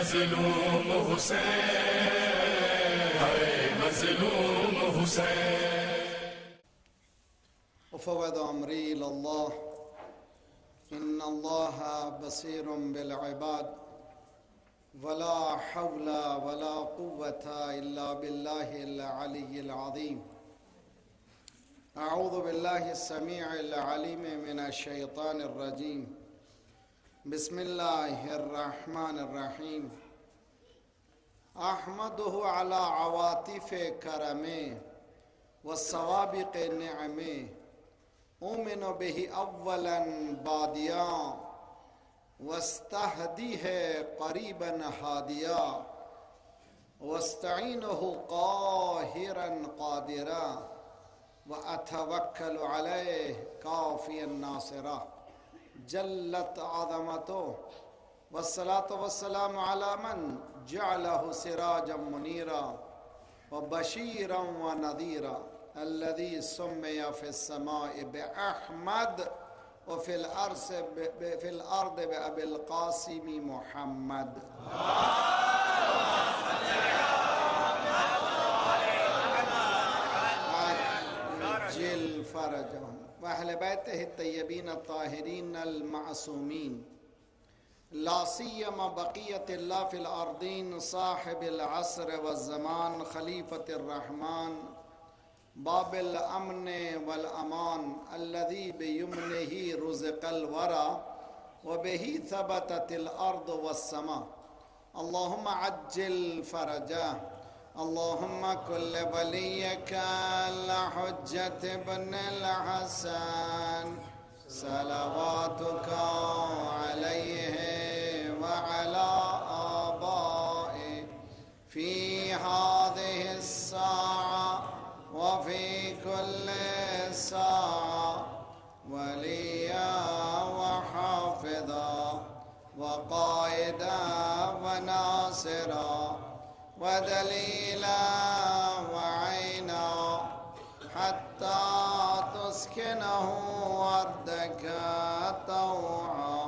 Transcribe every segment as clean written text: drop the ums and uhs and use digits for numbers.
مظلوم حسین، ہائے مظلوم حسین۔ وفوض امری الی اللہ ان اللہ بصیر بالعباد ولا حول ولا قوة الا باللہ العلی العظیم۔ اعوذ باللہ السمیع العلیم من الشیطان الرجیم، بسم اللہ الرحمن الرحیم۔ احمدہ علی عواطف کرمہ والسوابق نعمہ، اومن بہ اولا بادیا واستہدیہ قریبا ہادیا، واستعینہ قاہرا قادرا، واتوکل علیہ کافیا ناصرا۔ جلت عظمتہ والصلاة والسلام علی من جعلہ سراجا منیرا وبشیرا ونذیرا، الذي سمي في السماء بأحمد وفي الأرض بأبي القاسم محمد۔ عجل فرجهم وأهل بيته الطيبين الطاهرين المعصومين، لا سيما بقية الله في الأرضين، صاحب العصر والزمان، خليفة الرحمن، باب الامن والامان، الذي بيمنه رزق الورى وبه ثبتت الارض والسماء، اللهم عجل فرجاه، اللهم كل وليك الحجة بن الحسن صلواتك عليه وعلى آبائه في هذه الساعة وفي كل ساعة، وليا وحافظا وقائدا وناصرا ودليلا وعينا، حتى تسكنه أرضك طوعا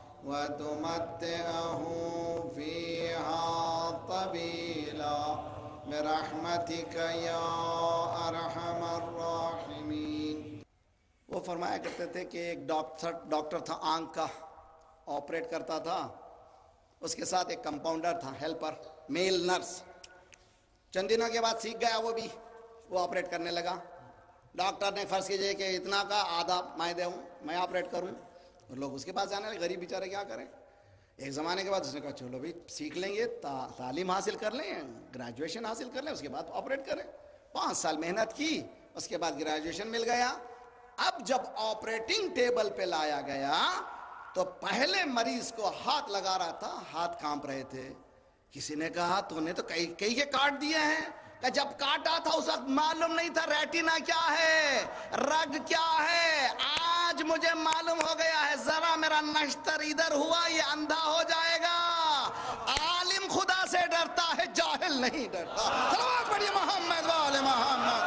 وتمتعه فيها طويلا برحمتک یا ارحم الراحمین۔ وہ فرمایا کرتے تھے کہ ایک ڈاکٹر تھا، آنکھ کا آپریٹ کرتا تھا، اس کے ساتھ ایک کمپاؤنڈر تھا، ہیلپر، میل نرس۔ چند دنوں کے بعد سیکھ گیا وہ بھی، وہ آپریٹ کرنے لگا۔ ڈاکٹر نے فرض کیجئے کہ اتنا کا آدھا میں دوں، میں آپریٹ کروں، اور لوگ اس کے پاس جانے لگے، غریب بیچارے کیا کریں۔ ایک زمانے کے بعد اس نے کہا چلو بھائی سیکھ لیں گے، تعلیم حاصل کر لیں، گریجویشن حاصل کر لیں، اس کے بعد آپریٹ کریں۔ 5 سال محنت کی، اس کے بعد گریجویشن مل گیا۔ اب جب آپریٹنگ ٹیبل پہ لایا گیا تو پہلے مریض کو ہاتھ لگا رہا تھا، ہاتھ کانپ رہے تھے۔ کسی نے کہا تو نے تو کئی کے کاٹ دیے ہیں، کہ جب کاٹا تھا اس وقت معلوم نہیں تھا ریٹینا کیا ہے، رگ کیا ہے، آج مجھے معلوم ہو گیا ہے، ذرا میرا نشتر ادھر ہوا یہ اندھا ہو جائے گا۔ عالم خدا سے ڈرتا ہے، جاہل نہیں ڈرتا۔ صلوات پڑھیے محمد والے محمد۔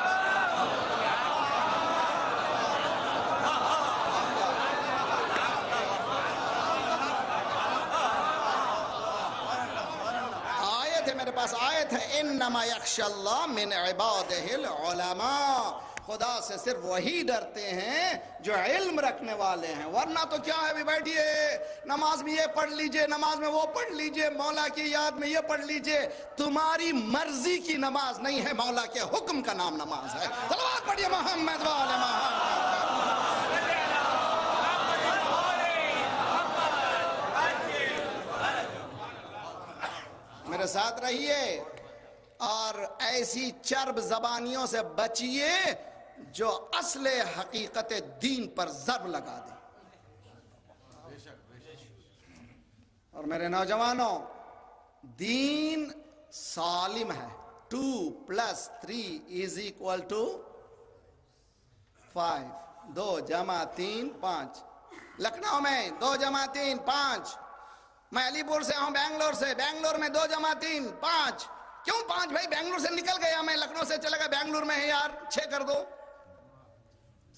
میرے پاس آیت ہے، انما یخشی اللہ من عبادہ العلماء، خدا سے صرف وہی ڈرتے ہیں جو علم رکھنے والے ہیں، ورنہ تو کیا ہے، بھی بیٹھیے نماز میں یہ پڑھ لیجئے، نماز میں وہ پڑھ لیجئے، مولا کی یاد میں یہ پڑھ لیجئے، تمہاری مرضی کی نماز نہیں ہے، مولا کے حکم کا نام نماز ہے۔ صلوات پڑھیے محمد والے محمد۔ میرے ساتھ رہیے اور ایسی چرب زبانیوں سے بچیے جو اصل حقیقت دین پر ضرب لگا دے۔ اور میرے نوجوانوں، دین سالم ہے۔ 2 + 3 = 5، 2 + 3 5۔ لکھنؤ میں 2 + 3 5۔ میں علی پور سے ہوں، بنگلور سے، بنگلور میں 2 + 3 5۔ کیوں 5 بھائی؟ بنگلور سے نکل گیا میں، لکھنؤ سے چلے گا، بنگلور میں ہے یار 6 کر دو۔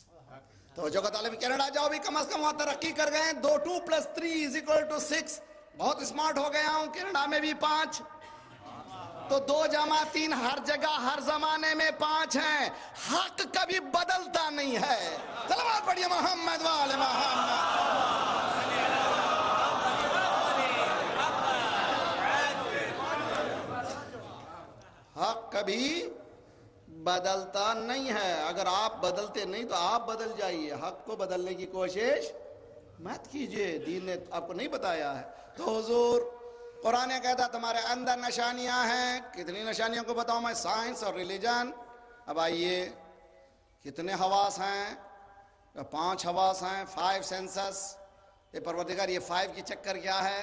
تو جو طالب کینیڈا جاؤ بھی کم از کم وہاں ترقی کر گئے ہیں۔ 2 + 3 = 6۔ بہت اسمارٹ ہو گیا ہوں، کینیڈا میں بھی 5، تو 2 جمع 3 ہر جگہ ہر زمانے میں 5 ہیں. حق کبھی بدلتا نہیں ہے. صلوات پڑھیے محمد وآل محمد. حق کبھی بدلتا نہیں ہے. اگر آپ بدلتے نہیں تو آپ بدل جائیے، حق کو بدلنے کی کوشش مت کیجئے. دین نے آپ کو نہیں بتایا ہے. تو حضور قرآن کہتا تمہارے اندر نشانیاں ہیں. کتنی نشانیوں کو بتاؤں میں؟ سائنس اور ریلیجن. اب آئیے، کتنے حواس ہیں؟ 5 حواس ہیں، 5 سینسس. اے پروردگار یہ 5 کی چکر کیا ہے؟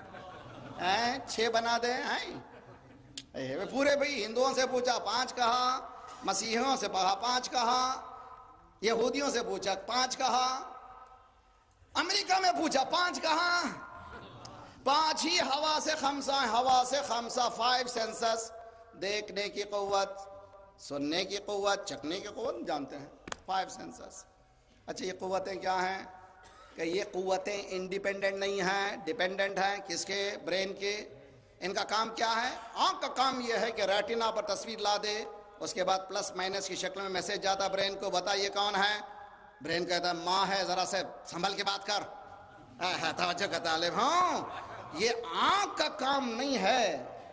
6 بنا دے. پورے بھئی ہندوؤں سے پوچھا 5 کہا، مسیحیوں سے کہا 5 کہا، یہودیوں سے پوچھا 5 کہا، امریکہ میں پوچھا 5 کہا. 5 ہی حواس خمسہ ہیں. حواس خمسہ 5 سینسس. دیکھنے کی قوت، سننے کی قوت، چکھنے کی قوت جانتے ہیں. 5 سینسس. اچھا یہ قوتیں کیا ہیں؟ کہ یہ قوتیں انڈیپینڈنٹ نہیں ہیں، ڈیپینڈنٹ ہیں. کس کے؟ برین کے. ان کا کام کیا ہے؟ آنکھ کا کام یہ ہے کہ ریٹنا پر تصویر لا دے، اس کے بعد پلس مائنس کی شکل میں میسج جاتا برین کو، بتا یہ کون ہے؟ برین کہتا ہے ماں ہے، ذرا سے سنبھل کے بات کر. توجہ کا طالب ہوں. یہ آنکھ کا کام نہیں ہے.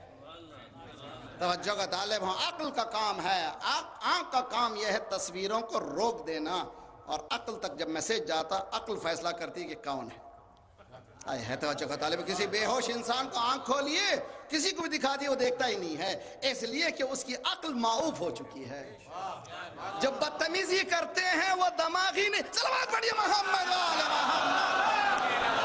توجہ کا طالب ہوں، عقل کا کام ہے. آنکھ کا کام یہ ہے تصویروں کو روک دینا، اور عقل تک جب میسج جاتا عقل فیصلہ کرتی کہ کون ہے. ہے توجہ کا طالب. کسی بے ہوش انسان کو آنکھ کھولیے، کسی کو بھی دکھا دیے وہ دیکھتا ہی نہیں ہے، اس لیے کہ اس کی عقل معوف ہو چکی ہے. جب بدتمیزی کرتے ہیں وہ دماغی نہیں. صلوات پڑھیے محمد وآل محمد.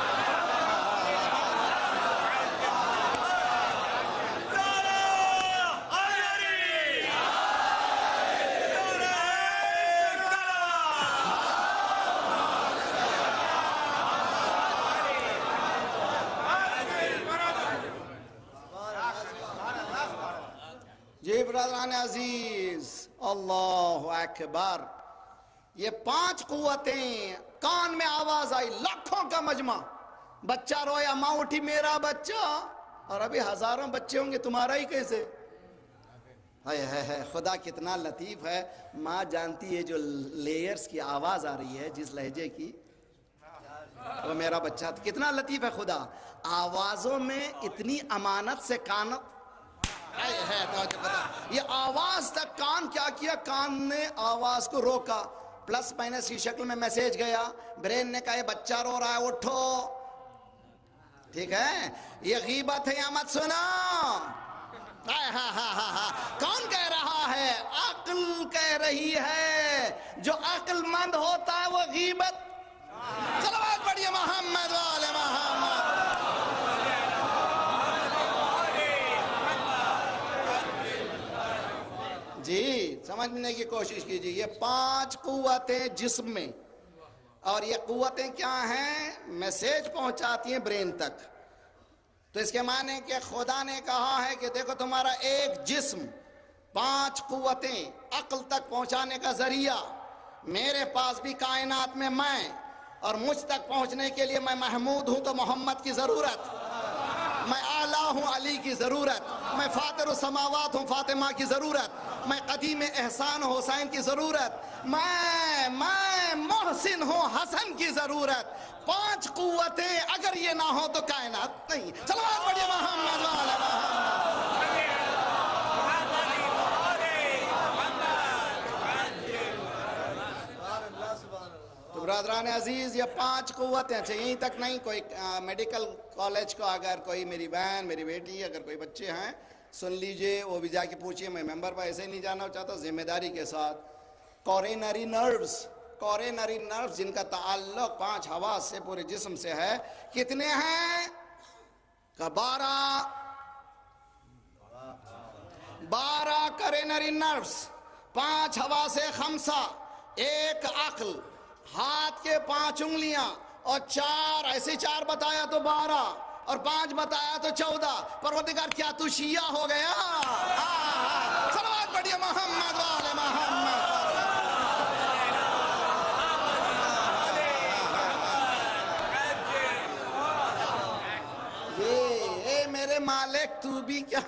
جی برادران عزیز، اللہ اکبر. یہ 5 قوتیں. کان میں آواز آئی، لاکھوں کا مجمع، بچہ رویا، ماں اٹھی میرا بچہ. اور ابھی ہزاروں بچے ہوں گے، تمہارا ہی کیسے؟ ہے خدا کتنا لطیف ہے. ماں جانتی ہے جو لیئرز کی آواز آ رہی ہے، جس لہجے کی، وہ میرا بچہ. کتنا لطیف ہے خدا. آوازوں میں اتنی امانت سے کانت ہے. یہ آواز تک کان کیا کیا؟ کان نے آواز کو روکا. پلس مائنس کی شکل میں میسیج گیا. برین نے کہا یہ بچہ رو رہا ہے، اٹھو. ٹھیک ہے، یہ غیبت ہے یا مت سنا. کون کہہ رہا ہے؟ عقل کہہ رہی ہے. جو عقل مند ہوتا ہے وہ غیبت. صلوات پڑھیے محمد وآل محمد. جی سمجھنے کی کوشش کیجیے. یہ 5 قوتیں جسم میں، اور یہ قوتیں کیا ہیں؟ میسیج پہنچاتی ہیں برین تک. تو اس کے معنی کہ خدا نے کہا ہے کہ دیکھو تمہارا ایک جسم 5 قوتیں عقل تک پہنچانے کا ذریعہ. میرے پاس بھی کائنات میں میں، اور مجھ تک پہنچنے کے لیے میں محمود ہوں تو محمد کی ضرورت، میں اعلیٰ ہوں علی کی ضرورت، میں فاطر السماوات ہوں فاطمہ کی ضرورت، میں قدیم احسان ہوں حسین کی ضرورت، میں محسن ہوں حسن کی ضرورت. 5 قوتیں اگر یہ نہ ہو تو کائنات نہیں. صلوات پڑھیے محمد وآل محمد. تو برادران عزیز، یہ 5 قوتیں. اچھا یہیں تک نہیں، کوئی میڈیکل کالج کو اگر کوئی میری بہن میری بیٹی اگر کوئی بچے ہیں سن لیجئے، وہ بھی جا کے پوچھئے. میں ممبر پر ایسے نہیں جانا چاہتا، ذمہ داری کے ساتھ. کورینری نروز جن کا تعلق 5 حواس سے پورے جسم سے ہے، کتنے ہیں؟ 12 کورینری نروز. 5 حواس خمسہ، 1 عقل، ہاتھ کے 5 انگلیاں، اور 4 ایسے 4 بتایا تو 12، اور 5 بتایا تو 14. پروردگار کیا تو شیعہ ہو گیا؟ صلوات پڑھیے محمد وآل محمد. میرے مالک تو بھی کیا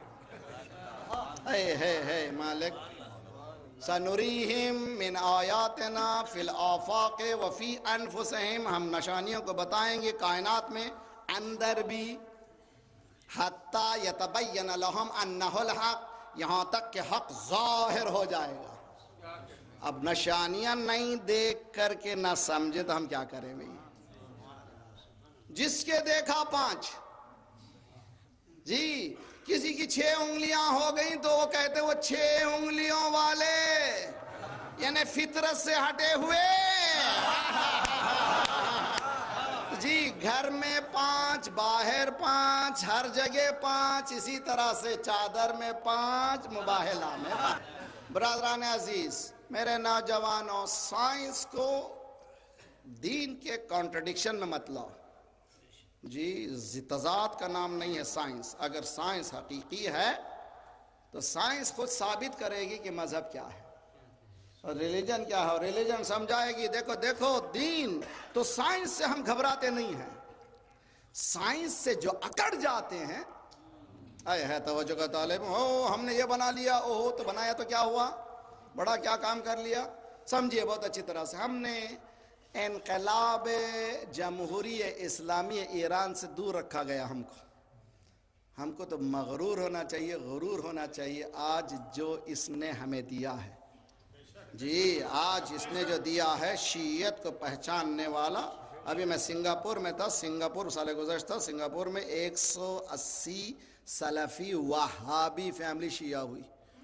ہے مالک. سنریہم من آیاتنا فی الآفاق وفی انفسہم، ہم نشانیوں کو بتائیں گے کائنات میں اندر بھی، حتی یتبین لہم انہ الحق، یہاں تک کہ حق ظاہر ہو جائے گا. اب نشانیاں نہیں دیکھ کر کے نہ سمجھے تو ہم کیا کریں بھئی؟ جس کے دیکھا 5 جی، کسی کی 6 انگلیاں ہو گئیں تو وہ کہتے وہ 6 انگلیوں والے، یعنی فطرت سے ہٹے ہوئے. جی گھر میں 5، باہر 5، ہر جگہ 5، اسی طرح سے چادر میں 5، مباحلہ میں 5. برادران عزیز، میرے نوجوانوں، سائنس کو دین کے کانٹرڈکشن میں مت لاؤ. جی تضاد کا نام نہیں ہے سائنس. اگر سائنس حقیقی ہے تو سائنس خود ثابت کرے گی کہ مذہب کیا ہے اور ریلیجن کیا ہے، اور ریلیجن سمجھائے گی دیکھو دین. تو سائنس سے ہم گھبراتے نہیں ہیں. سائنس سے جو اکڑ جاتے ہیں، ہے توجہ کا طالب، ہم نے یہ بنا لیا، تو بنایا تو کیا ہوا، بڑا کیا کام کر لیا. سمجھیے بہت اچھی طرح سے، ہم نے انقلاب جمہوری اسلامی ایران سے دور رکھا گیا. ہم کو تو مغرور ہونا چاہیے، غرور ہونا چاہیے. آج جو اس نے ہمیں دیا ہے، جی آج اس نے جو دیا ہے شیعیت کو پہچاننے والا. ابھی میں سنگاپور میں تھا، سنگاپور سال گزشتہ سنگاپور میں 180 سلفی وہابی فیملی شیعہ ہوئی.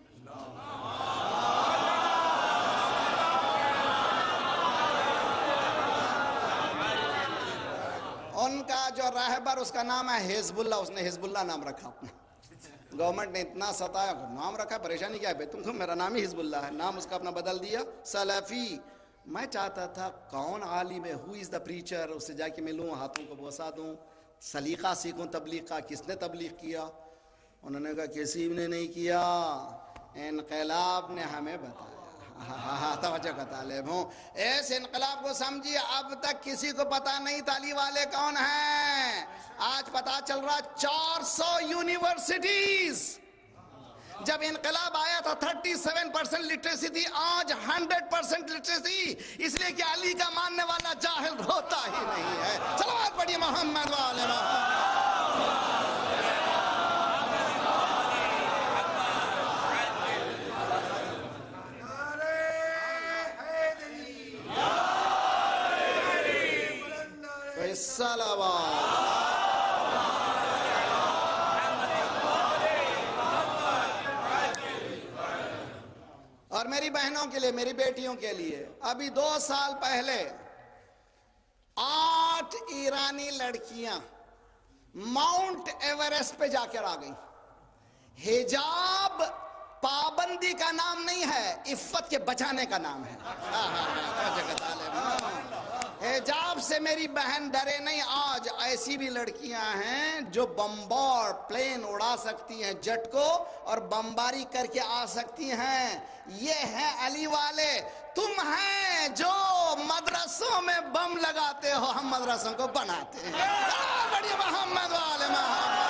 ان کا جو رہبر، اس کا نام ہے حزب اللہ. اس نے حزب اللہ نام رکھا اپنا. گورنمنٹ نے اتنا ستایا، نام رکھا، پریشانی کیا ہے، تم میرا نام ہی حزب اللہ ہے. نام اس کا اپنا بدل دیا سلفی. میں چاہتا تھا کون عالم ہے، ہو از دا پریچر، اس سے جا کے ملوں، ہاتھوں کو بوسا دوں، سلیقہ سیکھوں تبلیغ کا. کس نے تبلیغ کیا؟ انہوں نے کہا کسی نے نہیں کیا، انقلاب نے ہمیں بتایا. توجہ کا طالب ہوں. اس انقلاب کو سمجھیے. اب تک کسی کو پتا نہیں تالی والے کون ہیں. آج پتا چل رہا 400 یونیورسٹیز. جب انقلاب آیا تھا 37% لٹریسی تھی، آج 100% لٹریسی. اس لیے کہ علی کا ماننے والا جاہل ہوتا ہی نہیں ہے. صلوات پڑھیے محمد والے محمد. اور میری بہنوں کے لیے، میری بیٹیوں کے لیے، ابھی 2 سال پہلے 8 ایرانی لڑکیاں ماؤنٹ ایوریسٹ پہ جا کر آ گئیں. حجاب پابندی کا نام نہیں ہے، عفت کے بچانے کا نام ہے. حجاب سے میری بہن ڈرے نہیں. آج ایسی بھی لڑکیاں ہیں جو بمبار پلین اڑا سکتی ہیں، جٹ کو، اور بمباری کر کے آ سکتی ہیں. یہ ہیں علی والے. تم ہیں جو مدرسوں میں بم لگاتے ہو، ہم مدرسوں کو بناتے ہیں. بڑی محمد والے محمد.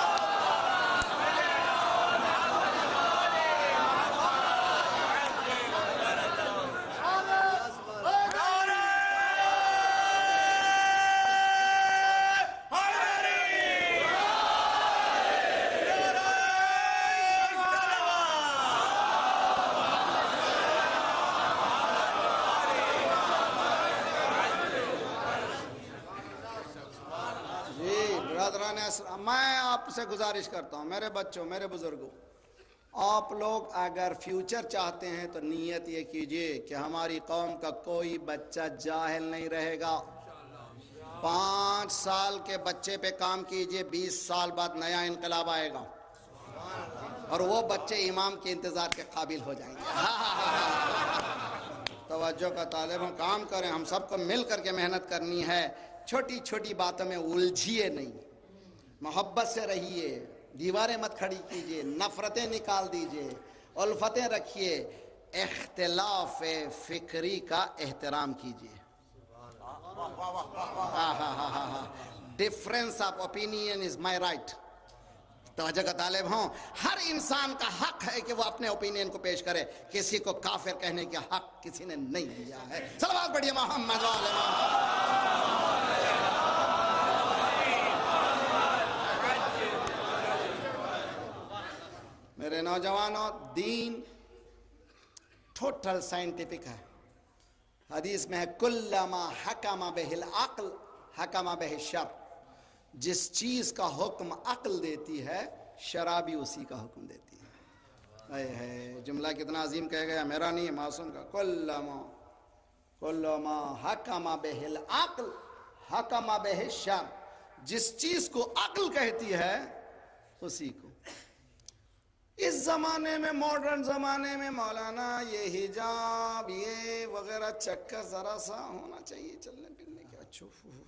میں آپ سے گزارش کرتا ہوں، میرے بچوں، میرے بزرگوں، آپ لوگ اگر فیوچر چاہتے ہیں تو نیت یہ کیجئے کہ ہماری قوم کا کوئی بچہ جاہل نہیں رہے گا. 5 سال کے بچے پہ کام کیجئے، 20 سال بعد نیا انقلاب آئے گا اور وہ بچے امام کے انتظار کے قابل ہو جائیں گے. توجہ کا طالب ہم کام کریں، ہم سب کو مل کر کے محنت کرنی ہے. چھوٹی چھوٹی باتوں میں الجھیے نہیں، محبت سے رہیے، دیواریں مت کھڑی کیجئے، نفرتیں نکال دیجئے، الفتیں رکھیے، اختلاف فکری کا احترام کیجئے. Difference of opinion is my right. توجہ کا طالب ہوں، ہر انسان کا حق ہے کہ وہ اپنے اوپینین کو پیش کرے، کسی کو کافر کہنے کا حق کسی نے نہیں دیا ہے۔ صلوات پڑھیے محمد وعلی محمد۔ میرے نوجوانوں، دین ٹوٹل سائنٹیفک ہے۔ حدیث میں ہے کلما حکم بہ العقل حکم بہ الشرع، جس چیز کا حکم عقل دیتی ہے شرع بھی اسی کا حکم دیتی ہے۔ جملہ کتنا عظیم کہہ گیا، میرا نہیں ہے، معصوم کا۔ کلما حکم بہ العقل حکم بہ الشرع، جس چیز کو عقل کہتی ہے اسی کو۔ اس زمانے میں، ماڈرن زمانے میں، مولانا یہ حجاب یہ وغیرہ چکر ذرا سا ہونا چاہیے چلنے پھرنے کے۔ اچھا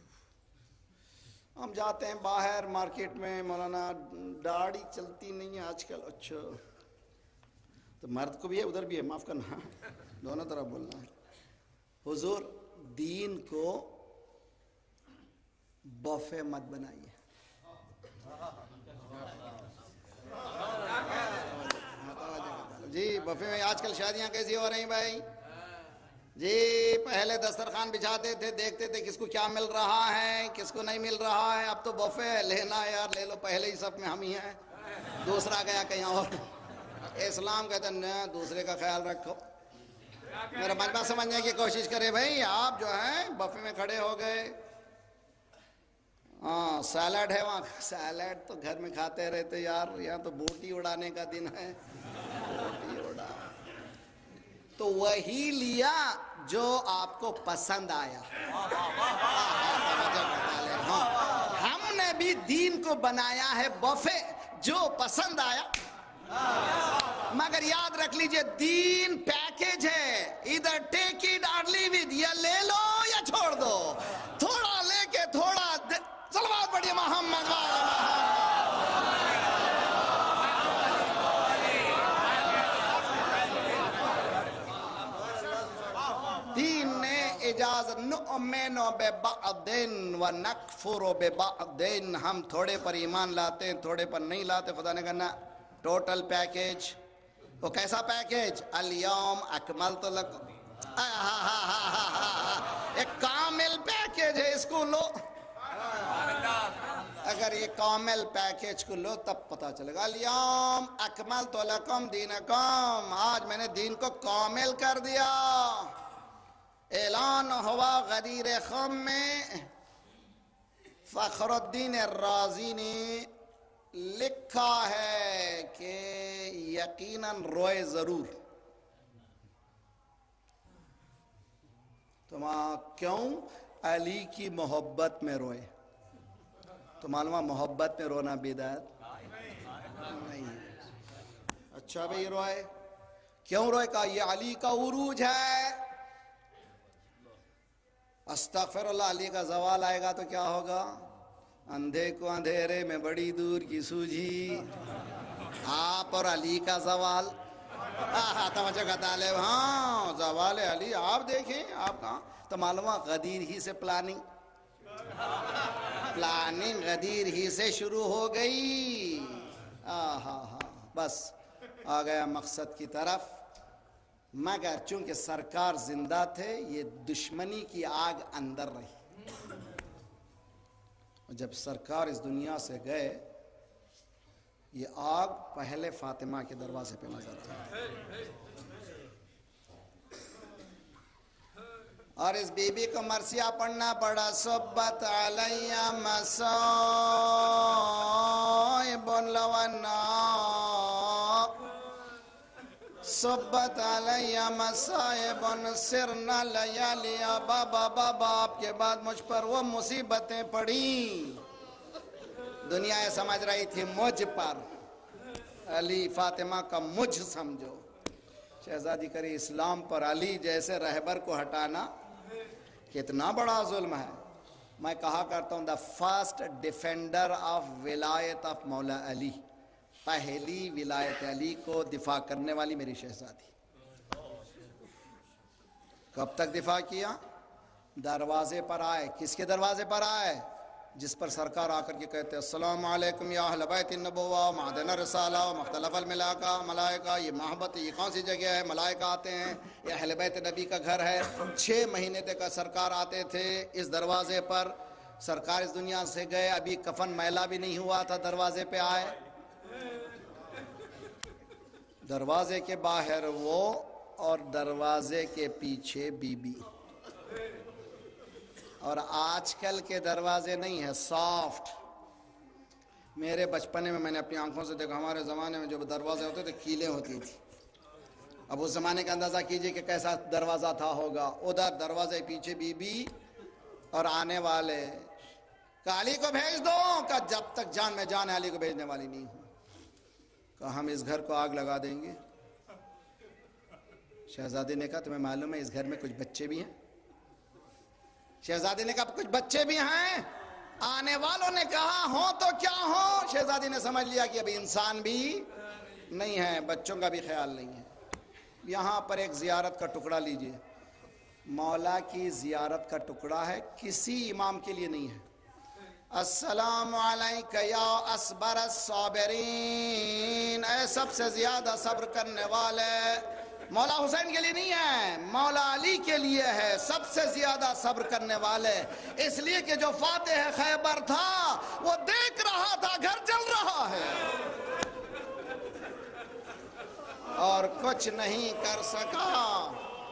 ہم جاتے ہیں باہر مارکیٹ میں، مولانا داڑھی چلتی نہیں ہے آج کل۔ اچھا تو مرد کو بھی ہے ادھر بھی ہے، معاف کرنا، دونوں طرف بولنا ہے۔ حضور دین کو بوفے مت بنائیے۔ جی بفے میں آج کل شادیاں کیسی ہو رہی ہیں بھائی؟ جی پہلے دسترخوان بچھاتے تھے، دیکھتے تھے کس کو کیا مل رہا ہے کس کو نہیں مل رہا ہے، اب تو بفے ہے، لینا ہے یار لے لو، پہلے ہی سب میں ہم ہی ہیں، دوسرا گیا کہیں اور۔ اسلام کہتے ہیں نہ، دوسرے کا خیال رکھو۔ میرا مجمع سمجھنے کی کوشش کرے بھائی، آپ جو ہیں بفے میں کھڑے ہو گئے، ہاں سیلڈ ہے وہاں، سیلڈ تو گھر میں کھاتے رہتے یار، یہاں تو بوٹی اڑانے کا دن ہے، بوٹی اڑا تو وہی لیا جو آپ کو پسند آیا۔ ہم نے بھی دین کو بنایا ہے بفے، جو پسند آیا، مگر یاد رکھ لیجئے دین پیکیج ہے، ادھر ٹیک اٹ اور لیو اٹ، یا لے لو یا چھوڑ دو، تھوڑا لے کے تھوڑا صلوات پڑھیے محمد وعلی محمد۔ دین نے اجازت، نؤمن ببعض ونکفر ببعض، ہم تھوڑے پر ایمان لاتے ہیں تھوڑے پر نہیں لاتے، خدا نے کہنا ٹوٹل پیکیج۔ وہ کیسا پیکیج؟ الیوم اکملت لکم، ایک کامل پیکیج ہے، اس کو لو۔ اگر یہ کامل پیکیج کو لو تب پتا چلے گا۔ الیوم اکملت لکم دینکم، آج میں نے دین کو کامل کر دیا۔ اعلان ہوا غدیر خم میں، فخر الدین الرازی نے لکھا ہے کہ یقیناً روئے ضرور۔ تو کیوں؟ علی کی محبت میں روئے۔ تو معلوم ہے محبت میں رونا بدعت نہیں۔ اچھا بھئی روئے، کیوں روئے؟ کہا یہ علی کا عروج ہے۔ استغفر اللہ، علی کا زوال آئے گا تو کیا ہوگا؟ اندھے کو اندھیرے میں بڑی دور کی سوجھی، آپ اور علی کا زوال۔ توجہ کا طالب، ہاں زوال علی آپ دیکھیں، آپ کہاں؟ تو معلوم ہے غدیر ہی سے پلاننگ غدیر ہی سے شروع ہو گئی۔ بس آ گیا مقصد کی طرف، مگر چونکہ سرکار زندہ تھے یہ دشمنی کی آگ اندر رہی۔ جب سرکار اس دنیا سے گئے یہ آگ پہلے فاطمہ کے دروازے پہ نظر آئی، اور اس بی بی کو مرثیہ پڑھنا پڑا، صبت علیہ مصائب لونا، صبت علیہ مصائب سرنا لیالیا، بابا بابا آپ کے بعد مجھ پر وہ مصیبتیں پڑیں، دنیا یہ سمجھ رہی تھی مجھ پر، علی فاطمہ کا مجھ سمجھو، شہزادی کری اسلام پر علی جیسے رہبر کو ہٹانا کتنا بڑا ظلم ہے۔ میں کہا کرتا ہوں دا فرسٹ ڈیفینڈر آف ولایت آف مولا علی، پہلی ولایت علی کو دفاع کرنے والی میری شہزادی۔ کب تک دفاع کیا؟ دروازے پر آئے، کس کے دروازے پر آئے؟ جس پر سرکار آ کر کے کہتے ہیں السلام علیکم یا اہل بیت النبوہ معدن الرسالہ و مختلف الملائکہ، یہ محبت یہ کون سی جگہ ہے؟ ملائکہ آتے ہیں، یہ اہل بیت نبی کا گھر ہے۔ 6 مہینے تک سرکار آتے تھے اس دروازے پر۔ سرکار اس دنیا سے گئے، ابھی کفن میلا بھی نہیں ہوا تھا، دروازے پہ آئے، دروازے کے باہر وہ اور دروازے کے پیچھے بی بی۔ اور آج کل کے دروازے نہیں ہیں، سافٹ۔ میرے بچپنے میں نے اپنی آنکھوں سے دیکھا، ہمارے زمانے میں جو دروازے ہوتے تھے کیلیں ہوتی تھی۔ اب اس زمانے کا اندازہ کیجئے کہ کیسا دروازہ تھا ہوگا۔ ادھر دروازے پیچھے بی بی اور آنے والے۔ کہ علی کو بھیج دو، کہ جب تک جان میں جان ہے علی کو بھیجنے والی نہیں ہوں۔ کہ ہم اس گھر کو آگ لگا دیں گے۔ شہزادے نے کہا تمہیں معلوم ہے اس گھر میں کچھ بچے بھی ہیں؟ شہزادے نے کہا کچھ بچے بھی ہیں؟ آنے والوں نے کہا ہوں تو کیا ہوں؟ شہزادی نے سمجھ لیا کہ ابھی انسان بھی نہیں ہے، بچوں کا بھی خیال نہیں ہے۔ یہاں پر ایک زیارت کا ٹکڑا لیجئے، مولا کی زیارت کا ٹکڑا ہے، کسی امام کے لیے نہیں ہے۔ السلام علیکہ یا اصبر الصابرین، اے سب سے زیادہ صبر کرنے والے۔ مولا حسین کے لیے نہیں ہے، مولا علی کے لیے ہے، سب سے زیادہ صبر کرنے والے۔ اس لیے کہ جو فاتح خیبر تھا وہ دیکھ رہا تھا گھر جل رہا ہے اور کچھ نہیں کر سکا۔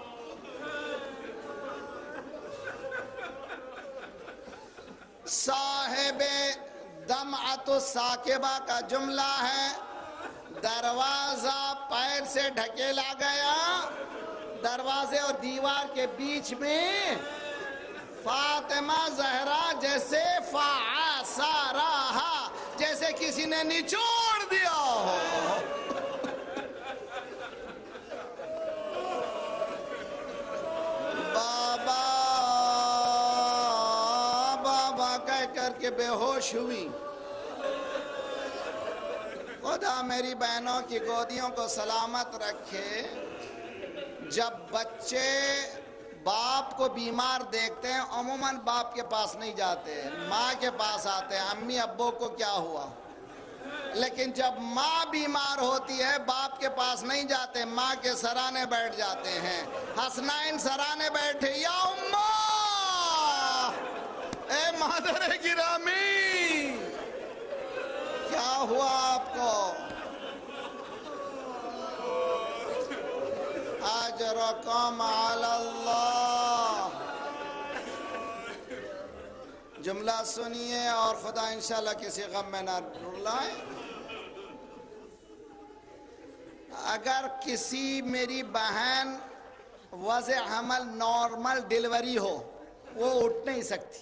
صاحب دمعۃ الثاقبہ کا جملہ ہے، دروازہ پیر سے ڈھکیلا گیا، دروازے اور دیوار کے بیچ میں فاطمہ زہرا جیسے فعصرہا، جیسے کسی نے نچوڑ دیا ہو۔ بابا بابا کہہ کر کے بے ہوش ہوئی۔ خدا میری بہنوں کی گودیوں کو سلامت رکھے۔ جب بچے باپ کو بیمار دیکھتے ہیں عموماً باپ کے پاس نہیں جاتے، ماں کے پاس آتے ہیں، امی ابو کو کیا ہوا۔ لیکن جب ماں بیمار ہوتی ہے باپ کے پاس نہیں جاتے، ماں کے سرانے بیٹھ جاتے ہیں۔ حسنین سرانے بیٹھے، یا اماں، اے مادر گرامی، کیا ہوا آپ کو؟ اجرکم علی اللہ۔ جملہ سنیے اور خدا انشاءاللہ کسی غم میں نہ ڈالے۔ اگر کسی میری بہن وضع حمل نارمل ڈیلیوری ہو، وہ اٹھ نہیں سکتی،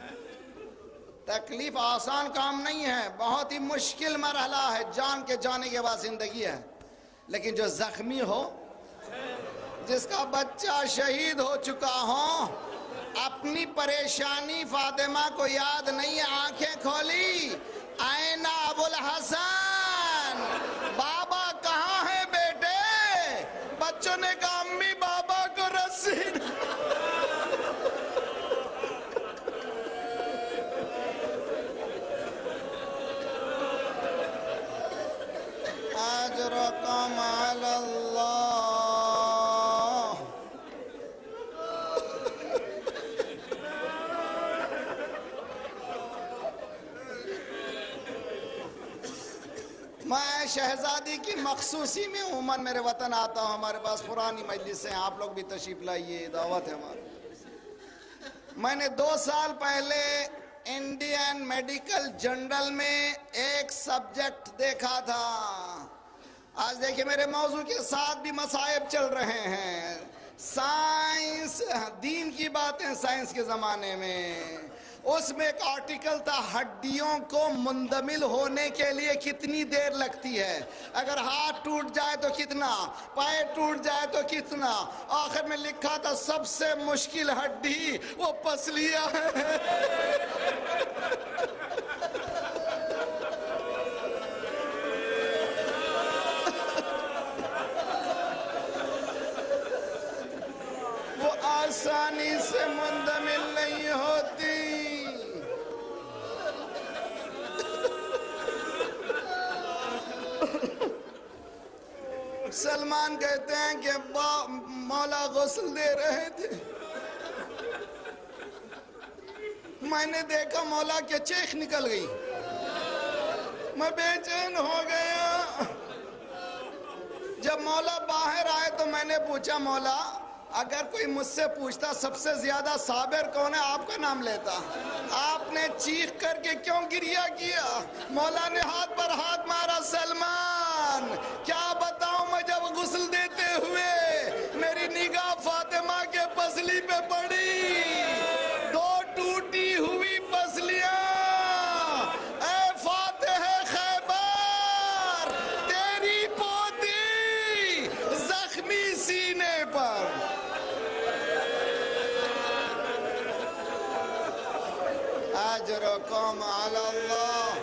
تکلیف آسان کام نہیں ہے، بہت ہی مشکل مرحلہ ہے، جان کے جانے کے بعد زندگی ہے۔ لیکن جو زخمی ہو، جس کا بچہ شہید ہو چکا ہو، اپنی پریشانی فاطمہ کو یاد نہیں، آنکھیں کھولی، آئینہ ابو الحسن، بابا کہاں ہے بیٹے؟ بچوں نے کہا امی بابا کو رسی اجرکم علی اللہ۔ میں شہزادی کی مخصوصی میں عموماً میرے وطن آتا ہوں، ہمارے پاس پرانی مجلس ہیں، آپ لوگ بھی تشریف لائیے، دعوت ہے ہماری۔ میں نے 2 سال پہلے انڈین میڈیکل جرنل میں ایک سبجیکٹ دیکھا تھا۔ آج دیکھیں میرے موضوع کے ساتھ بھی مصائب چل رہے ہیں، سائنس، دین کی باتیں سائنس کے زمانے میں۔ اس میں ایک آرٹیکل تھا، ہڈیوں کو مندمل ہونے کے لیے کتنی دیر لگتی ہے، اگر ہاتھ ٹوٹ جائے تو کتنا، پائے ٹوٹ جائے تو کتنا۔ آخر میں لکھا تھا سب سے مشکل ہڈی وہ پسلیاں ہے۔ وہ آسانی سے مندمل نہیں ہوتی۔ سلمان کہتے ہیں کہ مولا غسل دے رہے تھے، میں نے دیکھا مولا کے چیخ نکل گئی، میں بے چین ہو گیا۔ جب مولا باہر آئے تو میں نے پوچھا مولا اگر کوئی مجھ سے پوچھتا سب سے زیادہ صابر کون ہے، آپ کا نام لیتا، آپ نے چیخ کر کے کیوں گریہ کیا؟ مولا نے ہاتھ پر ہاتھ مارا، سلمان کیا بتاؤں میں جب غسل دیتے ہوئے میری نگاہ فاطمہ کے پسلی پہ پڑی، دو ٹوٹی ہوئی پسلیاں، اے فاتح خیبر تیری پوتی زخمی سینے پر۔ اجرکم علی اللہ،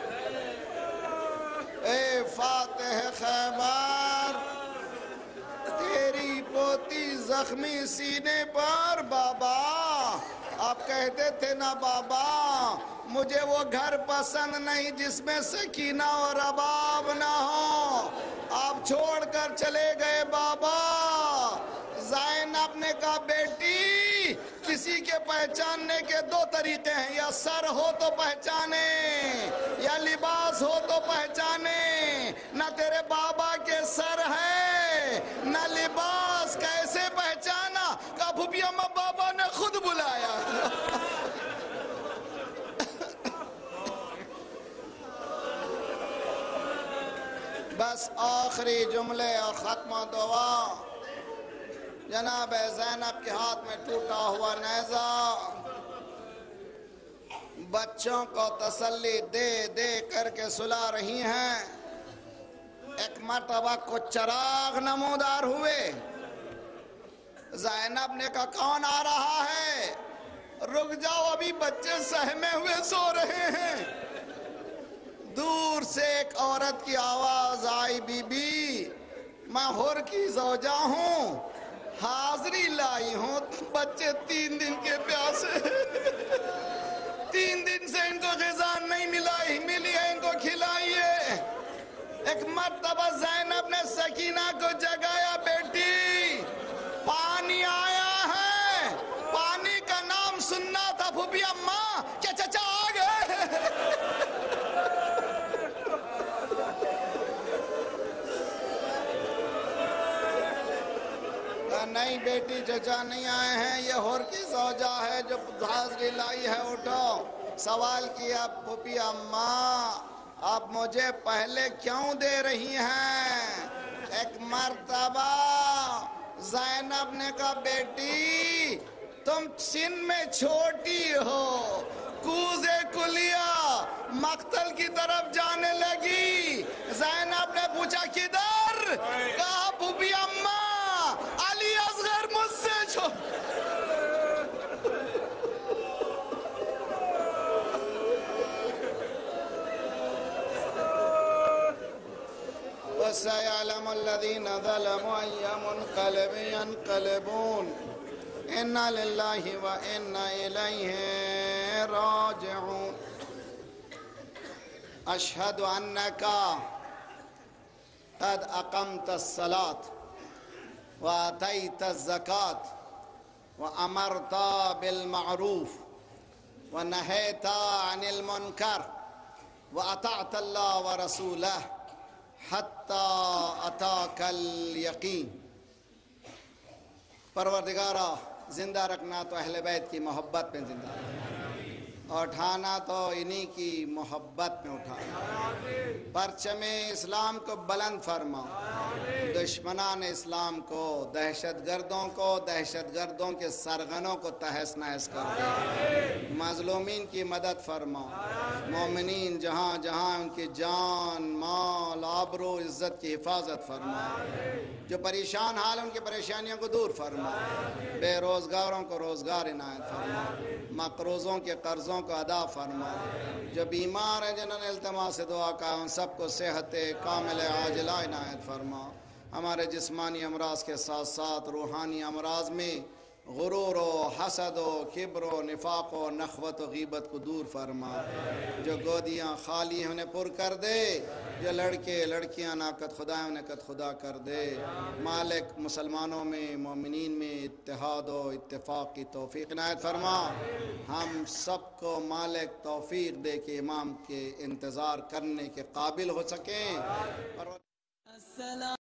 اے فاتح خیبر تیری پوتی زخمی سینے پر۔ بابا آپ کہتے تھے نا بابا مجھے وہ گھر پسند نہیں جس میں سکینہ اور رباب نہ ہو، آپ چھوڑ کر چلے گئے بابا۔ زینب نے کہا بیٹی کسی کے پہچاننے کے دو طریقے ہیں، یا سر ہو تو پہچانے یا لباس ہو تو پہچانے، نہ تیرے بابا کے سر ہے نہ لباس، کیسے پہچانا؟ کہا پھوپھی اماں بابا نے خود بلایا۔ بس آخری جملے اور ختم دعا۔ جناب زینب کے ہاتھ میں ٹوٹا ہوا نیزہ، بچوں کو تسلی دے دے کر کے سلا رہی ہیں۔ ایک مرتبہ کچھ چراغ نمودار ہوئے، زینب نے کہا کون آ رہا ہے؟ رک جاؤ ابھی بچے سہمے ہوئے سو رہے ہیں۔ دور سے ایک عورت کی آواز آئی، بی بی میں حر کی زوجہ ہوں، حاضری لائی ہوں، بچے 3 دن کے پیاسے، 3 دن سے ان کو غذا نہیں ملی ہے، ان کو کھلائیے۔ ایک مرتبہ زینب نے سکینہ کو جگایا، بیٹی پانی آیا ہے۔ پانی کا نام سننا تھا پھوپھی اماں، کیا چچا آ گئے؟ نہیں بیٹی چچا نہیں آئے ہیں، یہ حر کی زوجہ ہے جو حاضری لائی ہے، اٹھو۔ سوال کیا پھوپھی اماں آپ مجھے پہلے کیوں دے رہی ہیں؟ ایک مرتبہ زینب نے کہا بیٹی تم سن میں چھوٹی ہو، کوزے کلیا مقتل کی طرف جانے لگی۔ زینب نے پوچھا کدھر؟ کہا پھوپھی اماں علی اصغر مجھ سے چھو۔ وَسَيَعْلَمُ الَّذِينَ ظَلَمُوا أَيَّ مُنْقَلَبٍ يَنْقَلِبُونَ إِنَّا لِلَّهِ وَإِنَّا إِلَيْهِ رَاجِعُونَ۔ أشهد أنك قد أقمت الصلاة وآتيت الزكاة وأمرت بالمعروف ونهيت عن المنكر وأطعت الله ورسوله حتى أتاك اليقين۔ پروردگارہ زندہ رکھنا تو اہل بیت کی محبت میں زندہ رکھنا، اور اٹھانا تو انہی کی محبت میں اٹھانا۔ پرچم اسلام کو بلند فرما، دشمنان اسلام کو، دہشت گردوں کے سرغنوں کو تہس نہس کر دے۔ مظلومین کی مدد فرما، مومنین جہاں جہاں ان کی جان مال آبرو عزت کی حفاظت فرما، جو پریشان حال ان کی پریشانیوں کو دور فرما، بے روزگاروں کو روزگار عنایت فرما، مقروضوں کے قرضوں کو ادا فرما، جو بیمار ہیں جنہوں نے التماس دعا کا ان سب کو صحت کامل عاجلہ عنایت فرما۔ ہمارے جسمانی امراض کے ساتھ ساتھ روحانی امراض میں غرور و حسد و کبر و نفاق و نخوت و غیبت کو دور فرما، جو گودیاں خالی انہیں پر کر دے، جو لڑکے لڑکیاں ناقد خدا انہیں قد خدا کر دے۔ مالک مسلمانوں میں مومنین میں اتحاد و اتفاق کی توفیق عنایت فرما، ہم سب کو مالک توفیق دے کہ امام کے انتظار کرنے کے قابل ہو سکیں۔